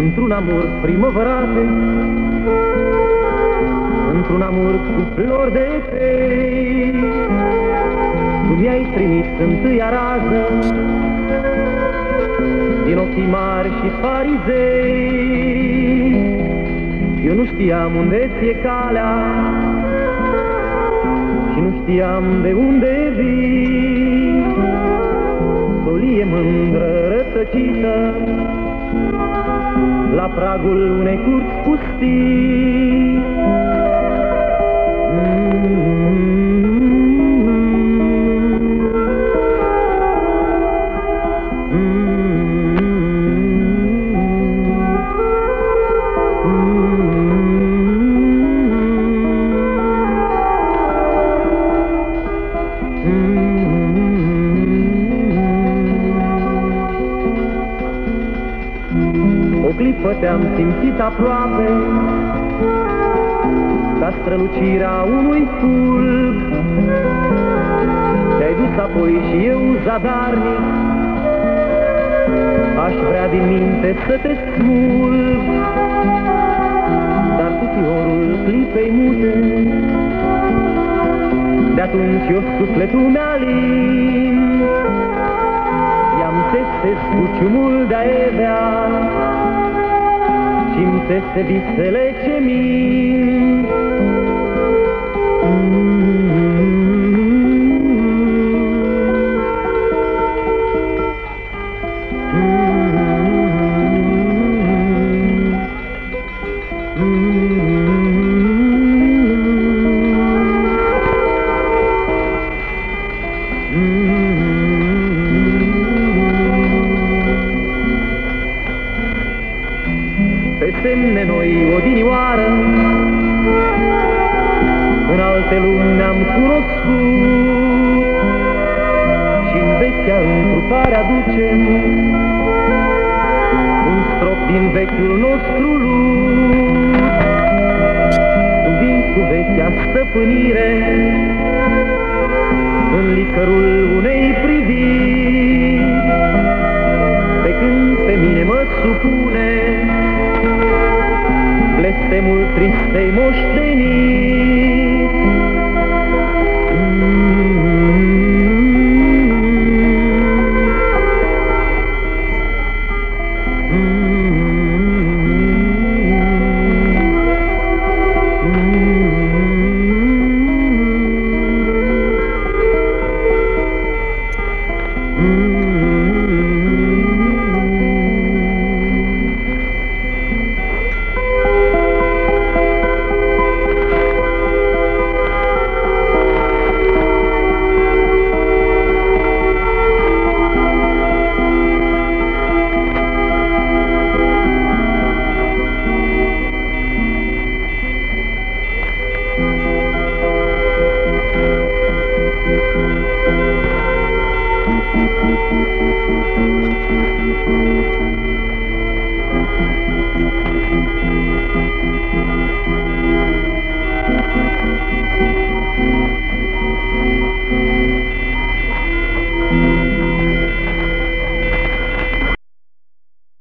într-un amur primăvărate, într-un amur cu flori de fei. Tu mi-ai trimis întâia rază din ochii mari și farizei. Eu nu știam unde ți-e calea și nu știam de unde vii. Solie mândră rătăcită la pragul unei curți pustii. O clipă te-am simțit aproape, ca strălucirea unui fulg. Te-ai dus apoi și eu zadarnic aș vrea din minte să te smulg. Dar cu fiorul clipei mute de-atunci eu sufletul mi-a lin. I-am tese cu ciumul de-a evea și-mi tese visele ce mint. Pe semne noi odinioară în alte lumi ne-am cunoscut și-n vechea întrupare aducem un strop din vechiul nostru lut. Tu vii cu vechea stăpânire în licărul unei priviri, pe când pe mine mă supune blestemul tristei moșteniri.